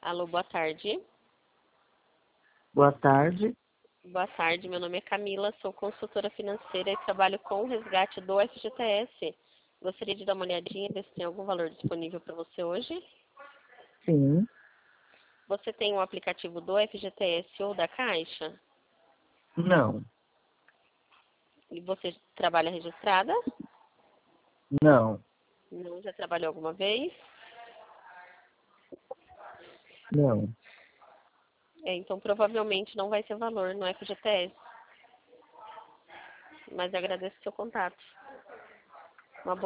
Alô, boa tarde. Boa tarde. Boa tarde, meu nome é Camila, sou consultora financeira e trabalho com o resgate do FGTS. Gostaria de dar uma olhadinha, ver se tem algum valor disponível para você hoje. Sim. Você tem um aplicativo do FGTS ou da Caixa? Não. E você trabalha registrada? Não. Não, já trabalhou alguma vez? Não. Então provavelmente não vai ser valor no FGTS. Mas agradeço o seu contato.